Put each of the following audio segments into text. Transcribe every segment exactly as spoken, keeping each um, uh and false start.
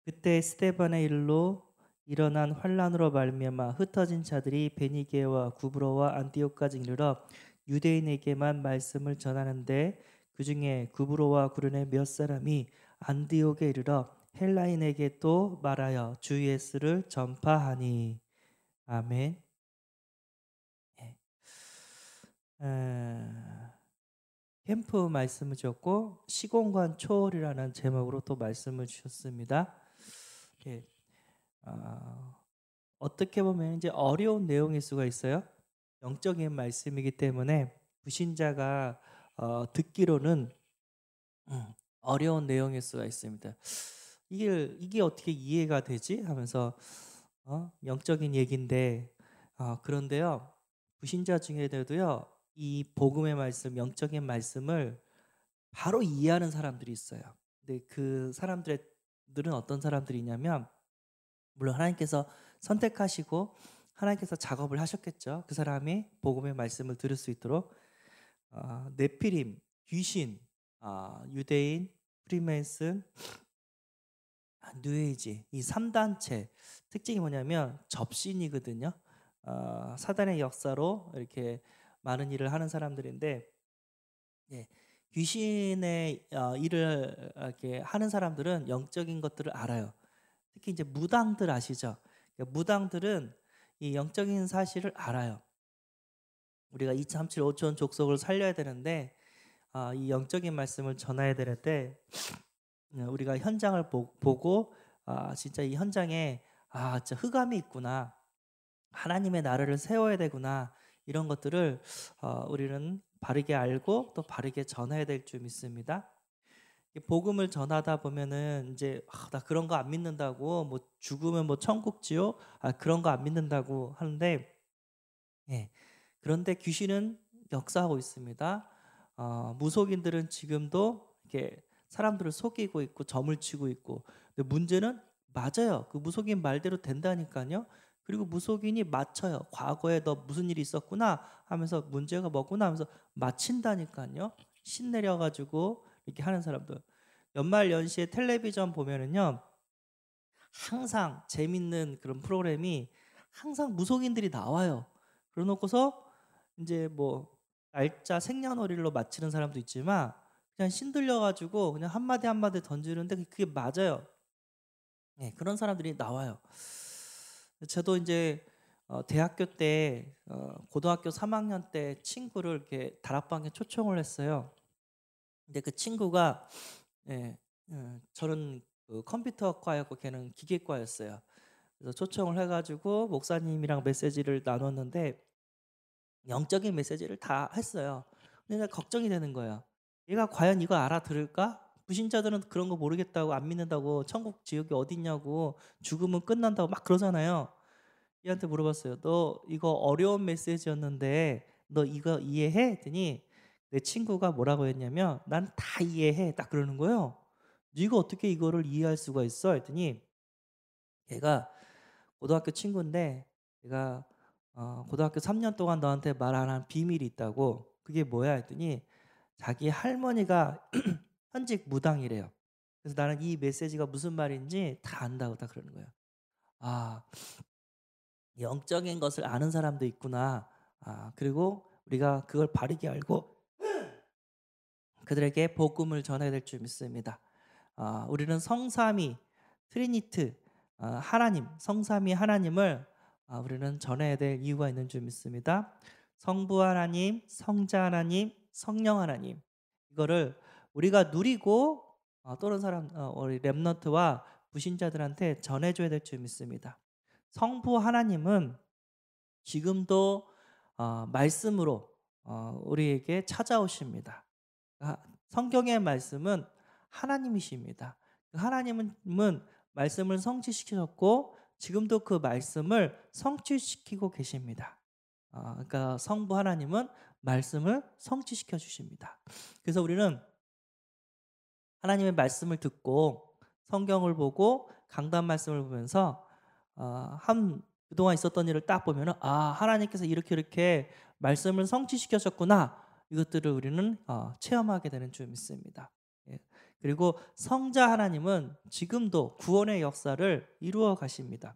그때 스데반의 일로 일어난 환란으로 말미암아 흩어진 자들이 베니게와 구브로와 안디옥까지 이르러 유대인에게만 말씀을 전하는데 그 중에 구브로와 구르네 몇 사람이 안디옥에 이르러 헬라인에게 또 말하여 주 예수를 전파하니. 아멘. 예. 어, 캠프 말씀을 주셨고 시공간 초월이라는 제목으로 또 말씀을 주셨습니다. 예. 어, 어떻게 보면 이제 어려운 내용일 수가 있어요. 영적인 말씀이기 때문에 불신자가 어, 듣기로는 음, 어려운 내용일 수가 있습니다. 이게 이게 어떻게 이해가 되지? 하면서 어, 영적인 얘기인데 어, 그런데요. 불신자 중에도요. 이 복음의 말씀, 영적인 말씀을 바로 이해하는 사람들이 있어요. 근데 그 사람들은 어떤 사람들이냐면 물론 하나님께서 선택하시고 하나님께서 작업을 하셨겠죠. 그 사람이 복음의 말씀을 들을 수 있도록 어, 네피림, 귀신, 어, 유대인, 프리메이슨, 아, 뉴에이지 이 삼 단체 특징이 뭐냐면 접신이거든요. 어, 사단의 역사로 이렇게 많은 일을 하는 사람들인데 예, 귀신의 어, 일을 이렇게 하는 사람들은 영적인 것들을 알아요. 특히 이제 무당들 아시죠? 그러니까 무당들은 이 영적인 사실을 알아요. 우리가 이삼칠 오촌 족속을 살려야 되는데 아, 이 영적인 말씀을 전해야 되는데 어, 우리가 현장을 보, 보고 아, 진짜 이 현장에 아, 진짜 흑암이 있구나. 하나님의 나라를 세워야 되구나. 이런 것들을 어, 우리는 바르게 알고 또 바르게 전해야 될 줄 믿습니다. 이 복음을 전하다 보면은 이제 아, 나 그런 거 안 믿는다고 뭐 죽으면 뭐 천국 지옥 아 그런 거 안 믿는다고 하는데 예. 그런데 귀신은 역사하고 있습니다. 어, 무속인들은 지금도 이렇게 사람들을 속이고 있고 점을 치고 있고. 근데 문제는 맞아요. 그 무속인 말대로 된다니까요. 그리고 무속인이 맞춰요. 과거에 너 무슨 일이 있었구나 하면서 문제가 뭐구나 하면서 맞힌다니까요. 신 내려가지고 이렇게 하는 사람들. 연말 연시에 텔레비전 보면은요. 항상 재밌는 그런 프로그램이 항상 무속인들이 나와요. 그러놓고서 이제 뭐 날짜 생년월일로 맞히는 사람도 있지만 그냥 신들려 가지고 그냥 한마디 한마디 던지는데 그게 맞아요. 네, 그런 사람들이 나와요. 저도 이제 어, 대학교 때 어, 고등학교 삼 학년 때 친구를 이렇게 다락방에 초청을 했어요. 근데 그 친구가 예, 예, 저는 그 컴퓨터과였고 걔는 기계과였어요. 그래서 초청을 해가지고 목사님이랑 메시지를 나눴는데 영적인 메시지를 다 했어요. 근데 나 걱정이 되는 거예요. 얘가 과연 이거 알아들을까? 불신자들은 그런 거 모르겠다고 안 믿는다고 천국 지옥이 어딨냐고 죽으면 끝난다고 막 그러잖아요. 얘한테 물어봤어요. 너 이거 어려운 메시지였는데 너 이거 이해해? 했더니 내 친구가 뭐라고 했냐면 난 다 이해해. 딱 그러는 거예요. 네가 어떻게 이거를 이해할 수가 있어? 했더니 걔가 고등학교 친구인데 얘가 어, 고등학교 삼 년 동안 너한테 말 안 한 비밀이 있다고. 그게 뭐야? 했더니 자기 할머니가 현직 무당이래요. 그래서 나는 이 메시지가 무슨 말인지 다 안다고 다 그러는 거예요. 아, 영적인 것을 아는 사람도 있구나. 아, 그리고 우리가 그걸 바르게 알고 그들에게 복음을 전해야 될 줄 믿습니다. 아, 우리는 성삼위 트리니트 아, 하나님 성삼위 하나님을 아, 우리는 전해야 될 이유가 있는 줄 믿습니다. 성부 하나님, 성자 하나님, 성령 하나님 이거를 우리가 누리고 어, 또는 사람 어, 우리 렘너트와 부신자들한테 전해줘야 될 줄 믿습니다. 성부 하나님은 지금도 어, 말씀으로 어, 우리에게 찾아오십니다. 아, 성경의 말씀은 하나님이십니다. 그 하나님은 말씀을 성취시키셨고 지금도 그 말씀을 성취시키고 계십니다. 아, 그러니까 성부 하나님은 말씀을 성취시켜 주십니다. 그래서 우리는 하나님의 말씀을 듣고 성경을 보고 강단 말씀을 보면서 어, 한 그동안 있었던 일을 딱 보면은 아 하나님께서 이렇게 이렇게 말씀을 성취시켜셨구나 이것들을 우리는 어, 체험하게 되는 줄 믿습니다. 예. 그리고 성자 하나님은 지금도 구원의 역사를 이루어 가십니다.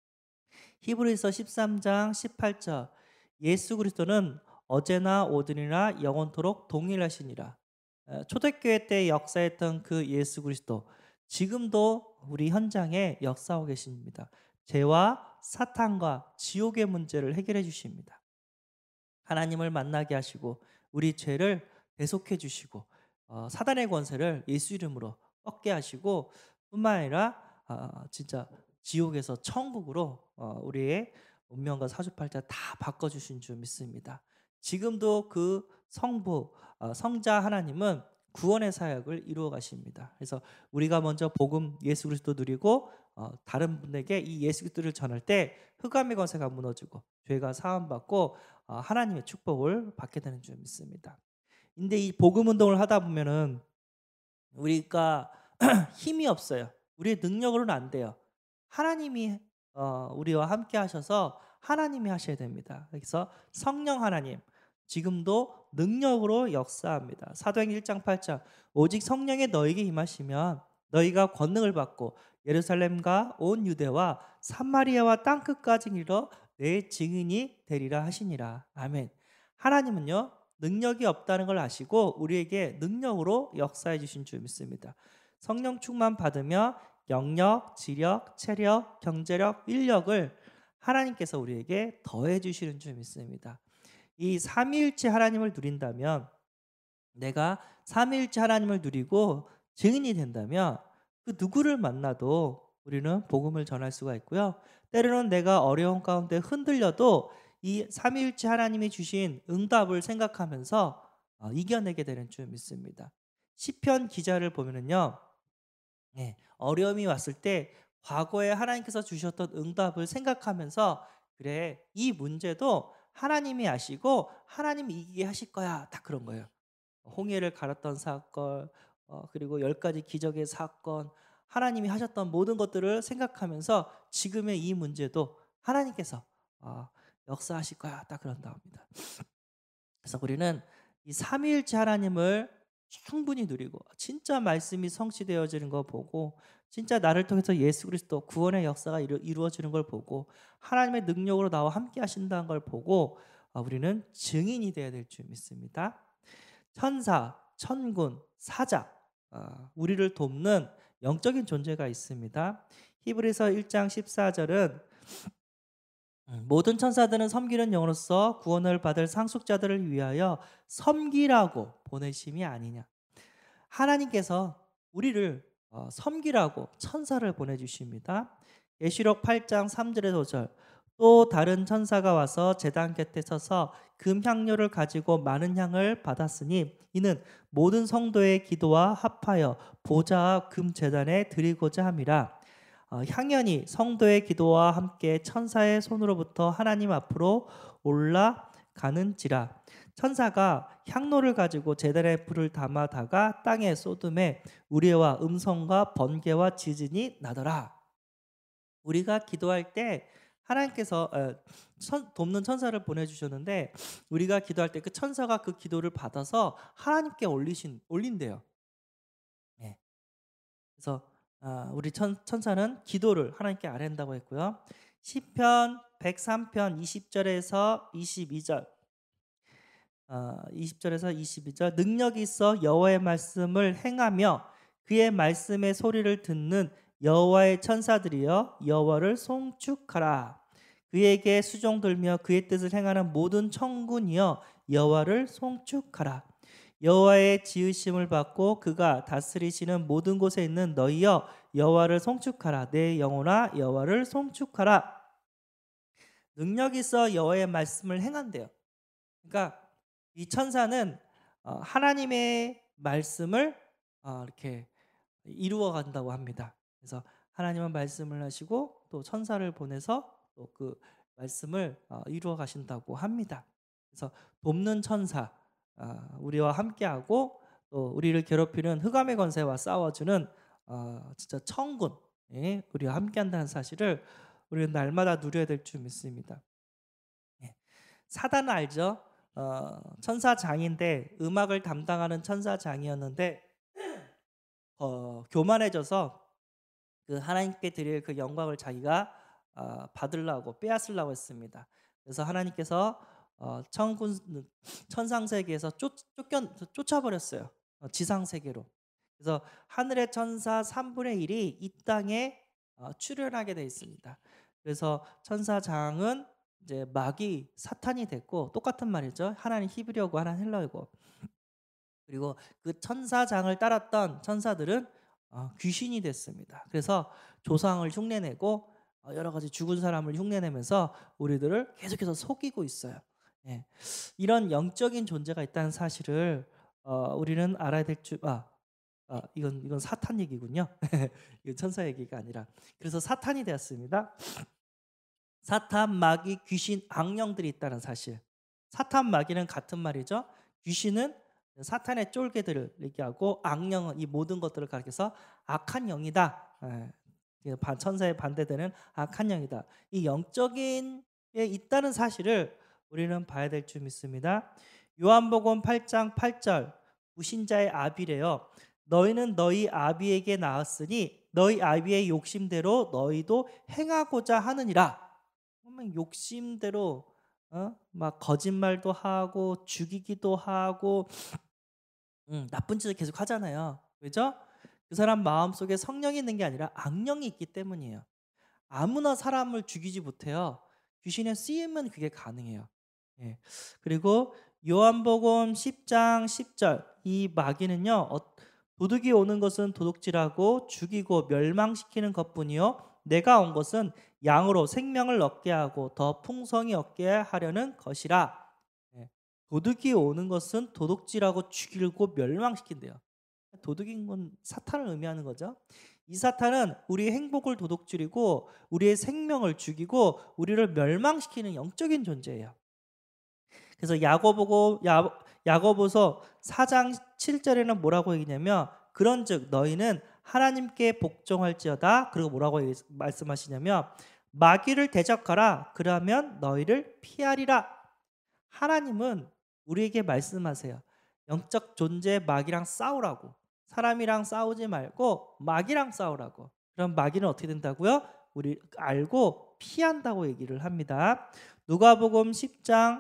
히브리서 십삼 장 십팔 절 예수 그리스도는 어제나 오늘이나 영원토록 동일하시니라. 어, 초대교회 때 역사했던 그 예수 그리스도 지금도 우리 현장에 역사하고 계십니다. 죄와 사탄과 지옥의 문제를 해결해 주십니다. 하나님을 만나게 하시고 우리 죄를 대속해 주시고 어, 사단의 권세를 예수 이름으로 꺾게 하시고 뿐만 아니라 어, 진짜 지옥에서 천국으로 어, 우리의 운명과 사주팔자 다 바꿔주신 줄 믿습니다. 지금도 그 성부 어, 성자 하나님은 구원의 사역을 이루어 가십니다. 그래서 우리가 먼저 복음 예수 그리스도 누리고 어, 다른 분에게 이 예수 그리스도를 전할 때 흑암의 권세가 무너지고 죄가 사함받고 어, 하나님의 축복을 받게 되는 줄 믿습니다. 근데 이 복음 운동을 하다 보면은 우리가 힘이 없어요. 우리의 능력으로는 안 돼요. 하나님이 어, 우리와 함께 하셔서 하나님이 하셔야 됩니다. 그래서 성령 하나님 지금도 능력으로 역사합니다. 사도행 일 장 팔 절 오직 성령의 너에게 임하시면 너희가 권능을 받고 예루살렘과 온 유대와 사마리아와 땅끝까지 이르러 내 증인이 되리라 하시니라. 아멘. 하나님은요 능력이 없다는 걸 아시고 우리에게 능력으로 역사해 주신 줄 믿습니다. 성령 충만 받으며 영력, 지력, 체력, 경제력, 인력을 하나님께서 우리에게 더해 주시는 줄 믿습니다. 이 삼위일체 하나님을 누린다면 내가 삼위일체 하나님을 누리고 증인이 된다면 그 누구를 만나도 우리는 복음을 전할 수가 있고요. 때로는 내가 어려운 가운데 흔들려도 이 삼위일체 하나님이 주신 응답을 생각하면서 어, 이겨내게 되는 줄 믿습니다. 시편 기자를 보면은요. 네, 어려움이 왔을 때 과거에 하나님께서 주셨던 응답을 생각하면서 그래 이 문제도 하나님이 아시고 하나님이 이기게 하실 거야. 딱 그런 거예요. 홍해를 갈았던 사건 어, 그리고 열 가지 기적의 사건 하나님이 하셨던 모든 것들을 생각하면서 지금의 이 문제도 하나님께서 어, 역사하실 거야. 딱 그런다 합니다. 그래서 우리는 이 삼위일체 하나님을 충분히 누리고 진짜 말씀이 성취되어지는 거 보고 진짜 나를 통해서 예수 그리스도 구원의 역사가 이루, 이루어지는 걸 보고 하나님의 능력으로 나와 함께 하신다는 걸 보고 어, 우리는 증인이 되어야 될 줄 믿습니다. 천사, 천군, 사자 어, 우리를 돕는 영적인 존재가 있습니다. 히브리서 일 장 십사 절은 모든 천사들은 섬기는 영으로서 구원을 받을 상속자들을 위하여 섬기라고 보내심이 아니냐. 하나님께서 우리를 어, 섬기라고 천사를 보내주십니다. 계시록 팔 장 삼 절에서 오 절 또 다른 천사가 와서 제단 곁에 서서 금향료를 가지고 많은 향을 받았으니 이는 모든 성도의 기도와 합하여 보좌 금 제단에 드리고자 함이라. 어, 향연이 성도의 기도와 함께 천사의 손으로부터 하나님 앞으로 올라가는지라. 천사가 향로를 가지고 제단에 불을 담아다가 땅에 쏟음에 우레와 음성과 번개와 지진이 나더라. 우리가 기도할 때 하나님께서 어, 천, 돕는 천사를 보내주셨는데 우리가 기도할 때 그 천사가 그 기도를 받아서 하나님께 올리신 올린대요. 네. 그래서 아, 우리 천, 천사는 기도를 하나님께 아뢰는다고 했고요. 시편 백삼 편 이십 절에서 이십이 절 어, 이십 절에서 이십이 절 능력이 있어 여호와의 말씀을 행하며 그의 말씀의 소리를 듣는 여호와의 천사들이여 여호와를 송축하라. 그에게 수종 들며 그의 뜻을 행하는 모든 천군이여 여호와를 송축하라. 여호와의 지으심을 받고 그가 다스리시는 모든 곳에 있는 너희여 여호와를 송축하라. 내 영혼아 여호와를 송축하라. 능력이 있어 여호와의 말씀을 행한대요. 그러니까 이 천사는 어, 하나님의 말씀을 어, 이렇게 이루어 간다고 합니다. 그래서 하나님은 말씀을 하시고 또 천사를 보내서 또 그 말씀을 어, 이루어 가신다고 합니다. 그래서 돕는 천사 어, 우리와 함께하고 또 우리를 괴롭히는 흑암의 권세와 싸워주는 어, 진짜 천군 예, 우리와 함께한다는 사실을 우리는 날마다 누려야 될 줄 믿습니다. 예. 사단은 알죠? 어, 천사장인데 음악을 담당하는 천사장이었는데 어, 교만해져서 그 하나님께 드릴 그 영광을 자기가 어, 받으려고 빼앗으려고 했습니다. 그래서 하나님께서 어, 천군 천상 세계에서 쫓 쫓겨 쫓아버렸어요. 어, 지상 세계로. 그래서 하늘의 천사 삼분의 일이 이 땅에 어, 출현하게 되어 있습니다. 그래서 천사장은 이제 마귀 사탄이 됐고, 똑같은 말이죠. 하나는 히브리어고 하나는 헬라어고. 그리고 그 천사장을 따랐던 천사들은 어, 귀신이 됐습니다. 그래서 조상을 흉내내고 어, 여러 가지 죽은 사람을 흉내내면서 우리들을 계속해서 속이고 있어요. 예. 이런 영적인 존재가 있다는 사실을 어, 우리는 알아야 될 줄. 아, 아 이건 이건 사탄 얘기군요. 이건 천사 얘기가 아니라. 그래서 사탄이 되었습니다. 사탄, 마귀, 귀신, 악령들이 있다는 사실. 사탄, 마귀는 같은 말이죠. 귀신은 사탄의 쫄개들을 얘기하고, 악령은 이 모든 것들을 가리켜서 악한 영이다. 예, 천사의 반대되는 악한 영이다. 이 영적인 게 있다는 사실을 우리는 봐야 될 줄 믿습니다. 요한복음 팔 장 팔 절, 무신자의 아비래요. 너희는 너희 아비에게 낳았으니 너희 아비의 욕심대로 너희도 행하고자 하느니라. 욕심대로 어? 막 거짓말도 하고 죽이기도 하고 음, 나쁜 짓을 계속 하잖아요. 그죠? 그 사람 마음속에 성령이 있는 게 아니라 악령이 있기 때문이에요. 아무나 사람을 죽이지 못해요. 귀신의 쓰임은 그게 가능해요. 예. 그리고 요한복음 십 장 십 절, 이 마귀는요, 어, 도둑이 오는 것은 도둑질하고 죽이고 멸망시키는 것뿐이요 내가 온 것은 양으로 생명을 얻게 하고 더 풍성히 얻게 하려는 것이라. 예. 도둑이 오는 것은 도둑질하고 죽이고 멸망시킨대요. 도둑인 건 사탄을 의미하는 거죠. 이 사탄은 우리의 행복을 도둑질이고 우리의 생명을 죽이고 우리를 멸망시키는 영적인 존재예요. 그래서 야고보고 야, 야고보서 사 장 칠 절에는 뭐라고 얘기냐면, 그런즉 너희는 하나님께 복종할지어다. 그리고 뭐라고 말씀하시냐면, 마귀를 대적하라. 그러면 너희를 피하리라. 하나님은 우리에게 말씀하세요. 영적 존재 마귀랑 싸우라고. 사람이랑 싸우지 말고 마귀랑 싸우라고. 그럼 마귀는 어떻게 된다고요? 우리 알고 피한다고 얘기를 합니다. 누가복음 십 장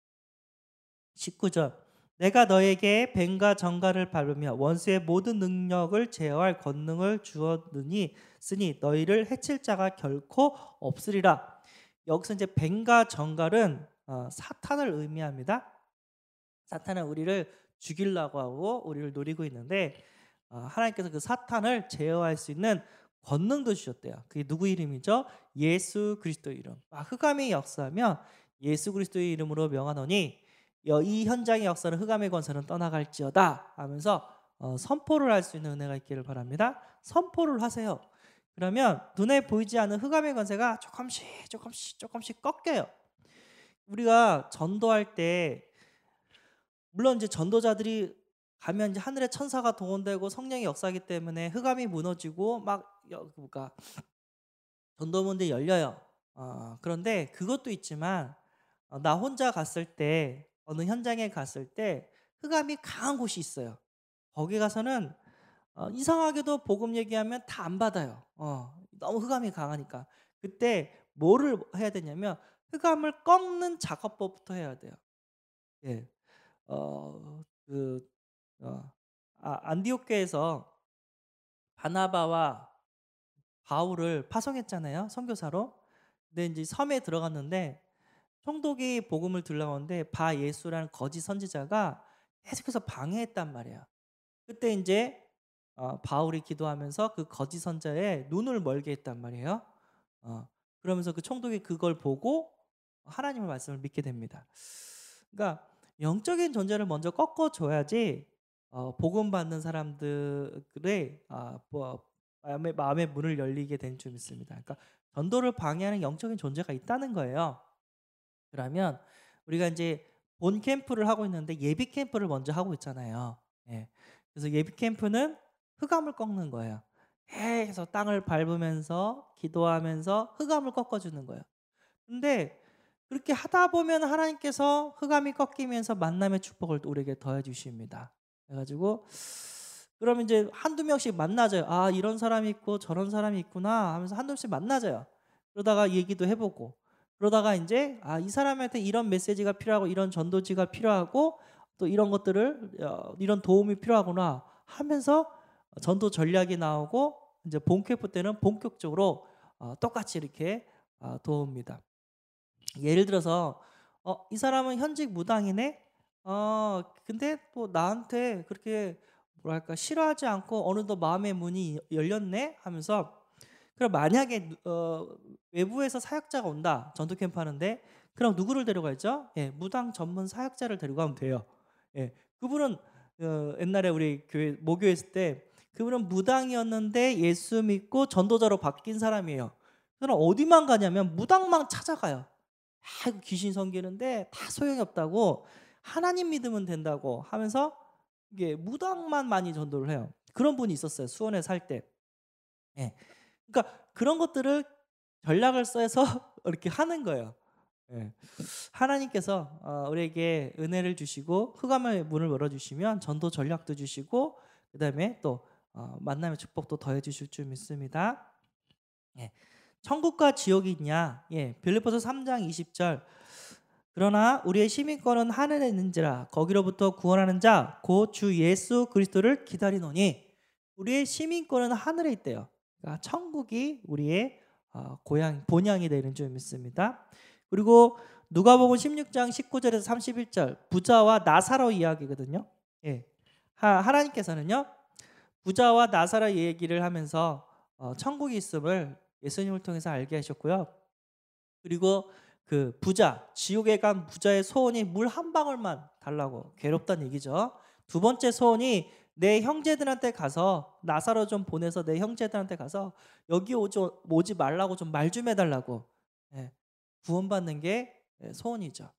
십구 절, 내가 너에게 뱀과 정갈을 밟으며 원수의 모든 능력을 제어할 권능을 주었느니 쓰니 너희를 해칠 자가 결코 없으리라. 여기서 이제 뱀과 정갈은 어, 사탄을 의미합니다. 사탄은 우리를 죽이려고 하고 우리를 노리고 있는데, 어, 하나님께서 그 사탄을 제어할 수 있는 권능도 주셨대요. 그게 누구 이름이죠? 예수 그리스도 이름. 아, 흑암이 역사하면 예수 그리스도의 이름으로 명하노니 이 현장의 역사는 흑암의 권세는 떠나갈지어다 하면서 어, 선포를 할 수 있는 은혜가 있기를 바랍니다. 선포를 하세요. 그러면 눈에 보이지 않는 흑암의 권세가 조금씩 조금씩 조금씩 꺾여요. 우리가 전도할 때 물론 이제 전도자들이 가면 이제 하늘의 천사가 동원되고 성령의 역사이기 때문에 흑암이 무너지고 막 그러니까 전도문들이 열려요. 어, 그런데 그것도 있지만 어, 나 혼자 갔을 때 어느 현장에 갔을 때 흑암이 강한 곳이 있어요. 거기 가서는 어, 이상하게도 복음 얘기하면 다 안 받아요. 어, 너무 흑암이 강하니까. 그때 뭐를 해야 되냐면 흑암을 꺾는 작업법부터 해야 돼요. 예. 어, 그 어, 아, 안디옥교에서 바나바와 바울을 파송했잖아요. 선교사로. 근데 이제 섬에 들어갔는데 총독이 복음을 들러오는데 바 예수라는 거짓 선지자가 계속해서 방해했단 말이에요. 그때 이제 어, 바울이 기도하면서 그 거짓 선자의 눈을 멀게 했단 말이에요. 어, 그러면서 그 총독이 그걸 보고 하나님의 말씀을 믿게 됩니다. 그러니까 영적인 존재를 먼저 꺾어줘야지 어, 복음 받는 사람들의 아, 뭐, 마음의, 마음의 문을 열리게 된 줄 믿습니다. 그러니까 전도를 방해하는 영적인 존재가 있다는 거예요. 그러면 우리가 이제 본 캠프를 하고 있는데 예비 캠프를 먼저 하고 있잖아요. 예. 그래서 예비 캠프는 흑암을 꺾는 거예요. 해서 땅을 밟으면서 기도하면서 흑암을 꺾어주는 거예요. 근데 그렇게 하다 보면 하나님께서 흑암이 꺾이면서 만남의 축복을 우리에게 더해 주십니다. 그래가지고 그러면 이제 한두 명씩 만나져요. 아, 이런 사람이 있고 저런 사람이 있구나 하면서 한두 명씩 만나져요. 그러다가 얘기도 해보고, 그러다가 이제 아, 이 사람한테 이런 메시지가 필요하고 이런 전도지가 필요하고 또 이런 것들을 어, 이런 도움이 필요하구나 하면서 전도 전략이 나오고, 이제 본캠프 때는 본격적으로 어, 똑같이 이렇게 어, 도웁니다. 예를 들어서 어, 이 사람은 현직 무당이네. 어, 근데 또 나한테 그렇게 뭐랄까 싫어하지 않고 어느덧 마음의 문이 열렸네 하면서, 그럼 만약에 어, 외부에서 사역자가 온다, 전도 캠프 하는데, 그럼 누구를 데려가죠? 예, 무당 전문 사역자를 데리고 가면 돼요. 예, 그분은 어, 옛날에 우리 교회 모교에 있을 때 그분은 무당이었는데 예수 믿고 전도자로 바뀐 사람이에요. 그럼 어디만 가냐면 무당만 찾아가요. 아, 귀신 섬기는데 다 소용이 없다고, 하나님 믿으면 된다고 하면서 이게 무당만 많이 전도를 해요. 그런 분이 있었어요, 수원에 살 때. 예. 그러니까 그런 것들을 전략을 써서 이렇게 하는 거예요. 예. 하나님께서 어, 우리에게 은혜를 주시고 흑암의 문을 열어주시면 전도 전략도 주시고, 그 다음에 또 어, 만남의 축복도 더해 주실 줄 믿습니다. 예. 천국과 지옥이 있냐? 예. 빌립보서 삼 장 이십 절. 그러나 우리의 시민권은 하늘에 있는지라 거기로부터 구원하는 자 곧 주 예수 그리스도를 기다리노니. 우리의 시민권은 하늘에 있대요. 그러니까 천국이 우리의 어, 고향 본향이 되는 줄 믿습니다. 그리고 누가복음 십육 장 십구 절에서 삼십일 절, 부자와 나사로 이야기거든요. 예. 하, 하나님께서는요 부자와 나사로 얘기를 하면서 어, 천국이 있음을 예수님을 통해서 알게 하셨고요. 그리고 그 부자, 지옥에 간 부자의 소원이 물 한 방울만 달라고 괴롭다는 얘기죠. 두 번째 소원이 내 형제들한테 가서 나사로 좀 보내서 내 형제들한테 가서 여기 오지, 오지 말라고 좀 말 좀 해달라고. 예, 구원받는 게 소원이죠.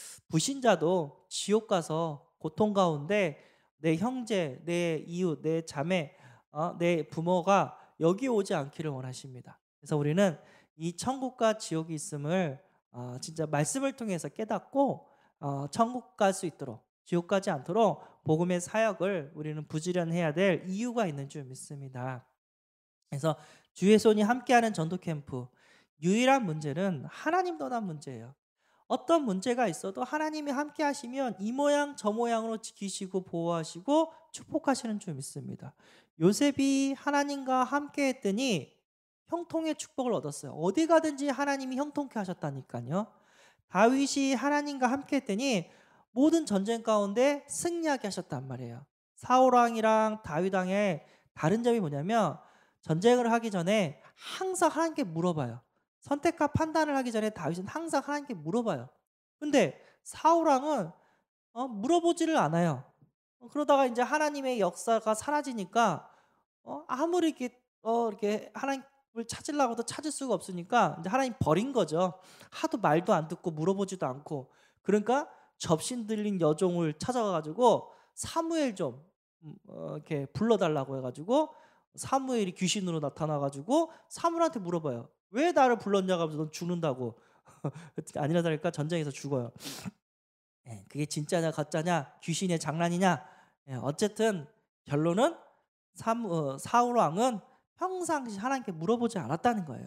불신자도 지옥 가서 고통 가운데 내 형제, 내 이웃, 내 자매, 어, 내 부모가 여기 오지 않기를 원하십니다. 그래서 우리는 이 천국과 지옥이 있음을 어, 진짜 말씀을 통해서 깨닫고 어, 천국 갈 수 있도록, 지옥 가지 않도록 복음의 사역을 우리는 부지런해야 될 이유가 있는 줄 믿습니다. 그래서 주의 손이 함께하는 전도 캠프, 유일한 문제는 하나님 떠난 문제예요. 어떤 문제가 있어도 하나님이 함께 하시면 이 모양 저 모양으로 지키시고 보호하시고 축복하시는 줄 믿습니다. 요셉이 하나님과 함께 했더니 형통의 축복을 얻었어요. 어디 가든지 하나님이 형통케 하셨다니까요. 다윗이 하나님과 함께 했더니 모든 전쟁 가운데 승리하게 하셨단 말이에요. 사울 왕이랑 다윗 왕의 다른 점이 뭐냐면 전쟁을 하기 전에 항상 하나님께 물어봐요. 선택과 판단을 하기 전에 다윗은 항상 하나님께 물어봐요. 근데 사울 왕은 어, 물어보지를 않아요. 어, 그러다가 이제 하나님의 역사가 사라지니까 어, 아무리 이렇게 어, 이렇게 하나님을 찾으려고도 찾을 수가 없으니까 이제 하나님 버린 거죠. 하도 말도 안 듣고 물어보지도 않고. 그러니까 접신 들린 여종을 찾아가가지고 사무엘 좀 음, 어, 이렇게 불러달라고 해가지고 사무엘이 귀신으로 나타나가지고 사무엘한테 물어봐요. 왜 나를 불렀냐고 하면서 넌 죽는다고. 아니라 다를까 전쟁에서 죽어요. 예, 그게 진짜냐 가짜냐 귀신의 장난이냐. 예, 어쨌든 결론은 삼, 어, 사울 왕은 평상시 하나님께 물어보지 않았다는 거예요.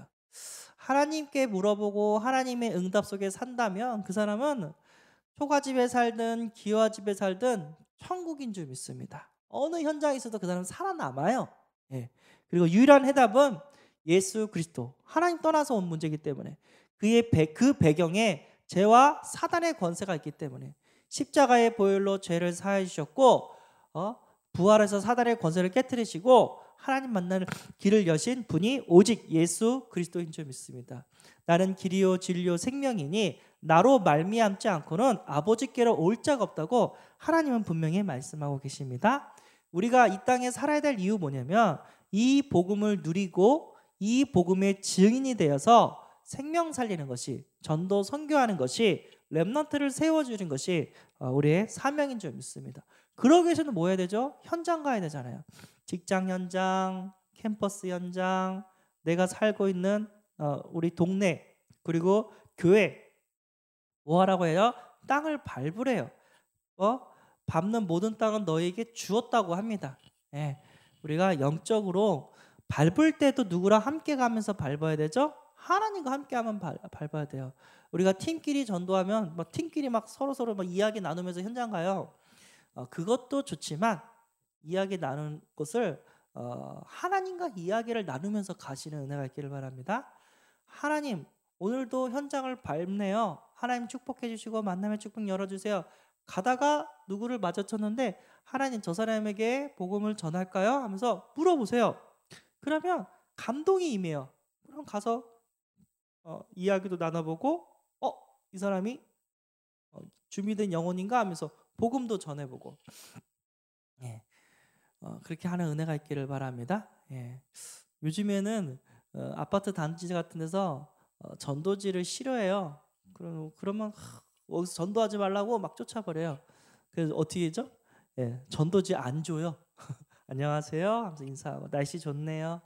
하나님께 물어보고 하나님의 응답 속에 산다면 그 사람은 초가집에 살든 기와집에 살든 천국인 줄 믿습니다. 어느 현장에 있어도 그 사람은 살아남아요. 예. 그리고 유일한 해답은 예수 그리스도, 하나님 떠나서 온 문제이기 때문에 그의 배, 그 배경에 죄와 사단의 권세가 있기 때문에 십자가의 보혈로 죄를 사해 주셨고 어? 부활해서 사단의 권세를 깨뜨리시고 하나님 만나는 길을 여신 분이 오직 예수 그리스도인 줄 믿습니다. 나는 길이요 진리요 생명이니 나로 말미암지 않고는 아버지께로 올 자가 없다고 하나님은 분명히 말씀하고 계십니다. 우리가 이 땅에 살아야 될 이유 뭐냐면 이 복음을 누리고 이 복음의 증인이 되어서 생명 살리는 것이, 전도 선교하는 것이, 렘넌트를 세워주는 것이 우리의 사명인 줄 믿습니다. 그러기 위해서는 뭐 해야 되죠? 현장 가야 되잖아요. 직장 현장, 캠퍼스 현장, 내가 살고 있는 우리 동네, 그리고 교회. 뭐 하라고 해요? 땅을 밟으래요. 어? 밟는 모든 땅은 너에게 주었다고 합니다. 예. 우리가 영적으로 밟을 때도 누구랑 함께 가면서 밟아야 되죠? 하나님과 함께하면 밟, 밟아야 돼요. 우리가 팀끼리 전도하면 막 팀끼리 막 서로 서로 막 이야기 나누면서 현장 가요. 어, 그것도 좋지만 이야기 나눈 것을 어, 하나님과 이야기를 나누면서 가시는 은혜가 있기를 바랍니다. 하나님, 오늘도 현장을 밟네요. 하나님 축복해 주시고 만남의 축복 열어주세요. 가다가 누구를 마주쳤는데 하나님, 저 사람에게 복음을 전할까요? 하면서 물어보세요. 그러면 감동이 임해요. 그럼 가서 어, 이야기도 나눠보고 어? 이 사람이 어, 준비된 영혼인가 하면서 복음도 전해보고, 예. 어, 그렇게 하는 은혜가 있기를 바랍니다. 예. 요즘에는 어, 아파트 단지 같은 데서 어, 전도지를 싫어해요. 그럼, 그러면 하, 어디서 전도하지 말라고 막 쫓아버려요. 그래서 어떻게 하죠? 예, 전도지 안 줘요. 안녕하세요 하면서 인사하고, 날씨 좋네요.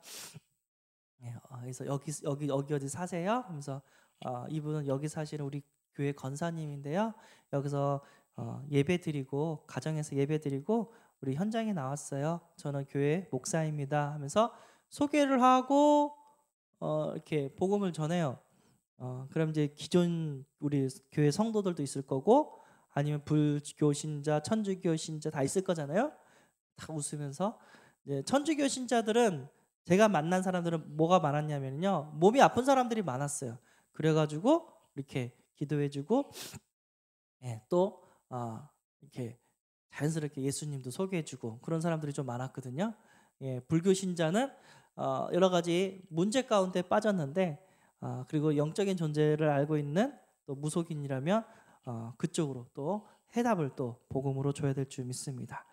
예, 어, 그래서 여기 여기 여기 어디 사세요? 하면서 어, 이분은 여기 사시는 우리 교회 권사님인데요. 여기서 어, 예배드리고 가정에서 예배드리고 우리 현장에 나왔어요. 저는 교회 목사입니다. 하면서 소개를 하고 어, 이렇게 복음을 전해요. 어, 그럼 이제 기존 우리 교회 성도들도 있을 거고 아니면 불교 신자, 천주교 신자 다 있을 거잖아요. 다 웃으면서 이제 천주교 신자들은 제가 만난 사람들은 뭐가 많았냐면요, 몸이 아픈 사람들이 많았어요. 그래가지고 이렇게 기도해주고, 예, 또 어, 이렇게 자연스럽게 예수님도 소개해주고 그런 사람들이 좀 많았거든요. 예, 불교 신자는 어, 여러 가지 문제 가운데 빠졌는데 어, 그리고 영적인 존재를 알고 있는 또 무속인이라면 어, 그쪽으로 또 해답을 또 복음으로 줘야 될 줄 믿습니다.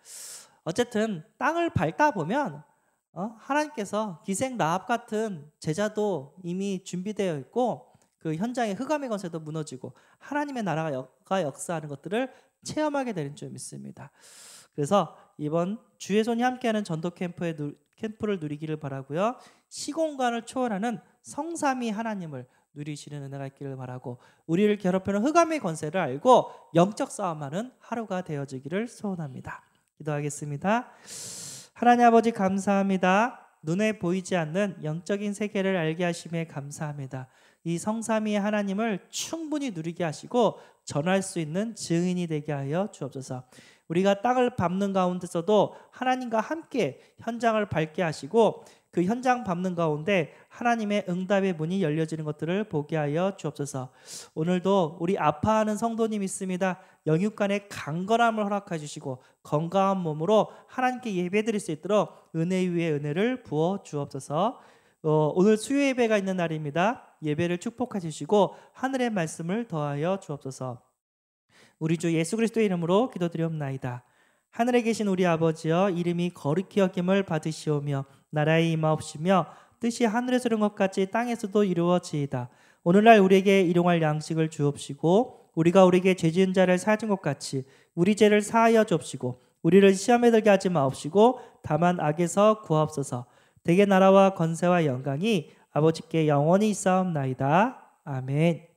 어쨌든 땅을 밟다 보면 어, 하나님께서 기생 라합 같은 제자도 이미 준비되어 있고 그 현장의 흑암의 권세도 무너지고 하나님의 나라가 역, 역사하는 것들을 체험하게 되는 줄 믿습니다. 그래서 이번 주의 손이 함께하는 전도 캠프에 누, 캠프를 누리기를 바라고요. 시공간을 초월하는 성삼위 하나님을 누리시는 은혜가 있기를 바라고, 우리를 괴롭히는 흑암의 권세를 알고 영적 싸움하는 하루가 되어지기를 소원합니다. 기도하겠습니다. 하나님 아버지, 감사합니다. 눈에 보이지 않는 영적인 세계를 알게 하심에 감사합니다. 이 성삼위의 하나님을 충분히 누리게 하시고 전할 수 있는 증인이 되게 하여 주옵소서. 우리가 땅을 밟는 가운데서도 하나님과 함께 현장을 밟게 하시고 그 현장 밟는 가운데 하나님의 응답의 문이 열려지는 것들을 보게 하여 주옵소서. 오늘도 우리 아파하는 성도님 있습니다. 영육간의 강건함을 허락해 주시고 건강한 몸으로 하나님께 예배드릴 수 있도록 은혜 위에 은혜를 부어 주옵소서. 어, 오늘 수요 예배가 있는 날입니다. 예배를 축복해 주시고 하늘의 말씀을 더하여 주옵소서. 우리 주 예수 그리스도의 이름으로 기도드리옵나이다. 하늘에 계신 우리 아버지여, 이름이 거룩히 여김을 받으시오며 나라의 임하옵시며 뜻이 하늘에서 이룬 것 같이 땅에서도 이루어지이다. 오늘날 우리에게 일용할 양식을 주옵시고 우리가 우리에게 죄 지은 자를 사하준 것 같이 우리 죄를 사하여 주옵시고 우리를 시험에 들게 하지 마옵시고 다만 악에서 구하옵소서. 대개 나라와 권세와 영광이 아버지께 영원히 있사옵나이다. 아멘.